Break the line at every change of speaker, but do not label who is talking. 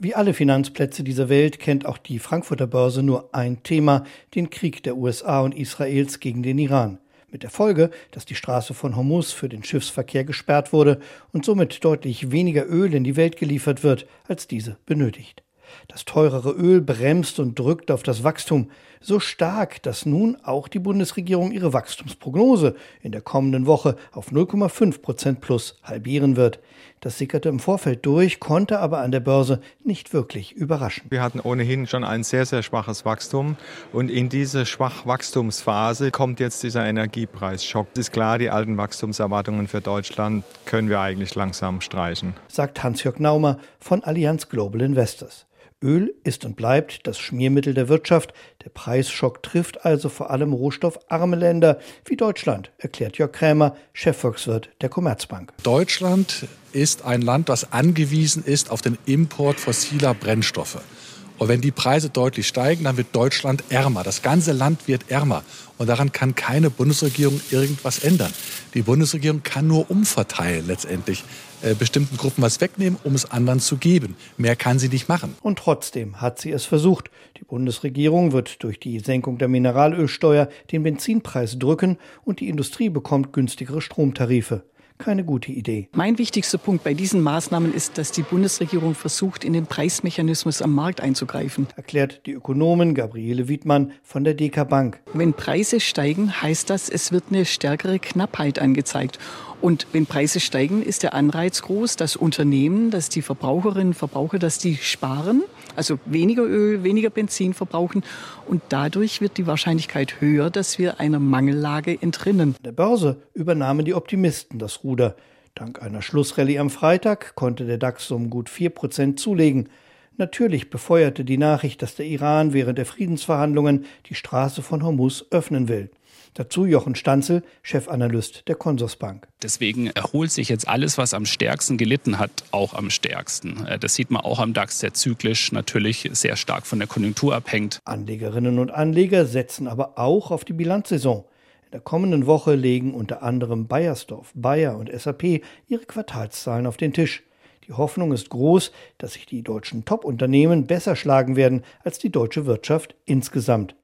Wie alle Finanzplätze dieser Welt kennt auch die Frankfurter Börse nur ein Thema, den Krieg der USA und Israels gegen den Iran. Mit der Folge, dass die Straße von Hormuz für den Schiffsverkehr gesperrt wurde und somit deutlich weniger Öl in die Welt geliefert wird, als diese benötigt. Das teurere Öl bremst und drückt auf das Wachstum so stark, dass nun auch die Bundesregierung ihre Wachstumsprognose in der kommenden Woche auf 0,5% plus halbieren wird. Das sickerte im Vorfeld durch, konnte aber an der Börse nicht wirklich überraschen.
Wir hatten ohnehin schon ein sehr, sehr schwaches Wachstum und in diese Schwachwachstumsphase kommt jetzt dieser Energiepreisschock. Es ist klar, die alten Wachstumserwartungen für Deutschland können wir eigentlich langsam streichen,
sagt Hans-Jörg Naumer von Allianz Global Investors. Öl ist und bleibt das Schmiermittel der Wirtschaft. Der Preisschock trifft also vor allem rohstoffarme Länder wie Deutschland, erklärt Jörg Krämer, Chefvolkswirt der Commerzbank.
Deutschland ist ein Land, das angewiesen ist auf den Import fossiler Brennstoffe. Und wenn die Preise deutlich steigen, dann wird Deutschland ärmer. Das ganze Land wird ärmer. Und daran kann keine Bundesregierung irgendwas ändern. Die Bundesregierung kann nur umverteilen letztendlich. Bestimmten Gruppen was wegnehmen, um es anderen zu geben. Mehr kann sie nicht machen.
Und trotzdem hat sie es versucht. Die Bundesregierung wird durch die Senkung der Mineralölsteuer den Benzinpreis drücken und die Industrie bekommt günstigere Stromtarife. Keine gute Idee.
Mein wichtigster Punkt bei diesen Maßnahmen ist, dass die Bundesregierung versucht, in den Preismechanismus am Markt einzugreifen.
Erklärt die Ökonomin Gabriele Wiedmann von der DK Bank.
Wenn Preise steigen, heißt das, es wird eine stärkere Knappheit angezeigt. Und wenn Preise steigen, ist der Anreiz groß, dass Unternehmen, dass die Verbraucherinnen und Verbraucher, dass die sparen, also weniger Öl, weniger Benzin verbrauchen. Und dadurch wird die Wahrscheinlichkeit höher, dass wir einer Mangellage entrinnen.
An der Börse übernahmen die Optimisten das Ruder. Dank einer Schlussrallye am Freitag konnte der DAX um gut 4% zulegen. Natürlich befeuerte die Nachricht, dass der Iran während der Friedensverhandlungen die Straße von Hormuz öffnen will. Dazu Jochen Stanzel, Chefanalyst der Consorsbank.
Deswegen erholt sich jetzt alles, was am stärksten gelitten hat, auch am stärksten. Das sieht man auch am DAX, der zyklisch natürlich sehr stark von der Konjunktur abhängt.
Anlegerinnen und Anleger setzen aber auch auf die Bilanzsaison. In der kommenden Woche legen unter anderem Beiersdorf, Bayer und SAP ihre Quartalszahlen auf den Tisch. Die Hoffnung ist groß, dass sich die deutschen Top-Unternehmen besser schlagen werden als die deutsche Wirtschaft insgesamt.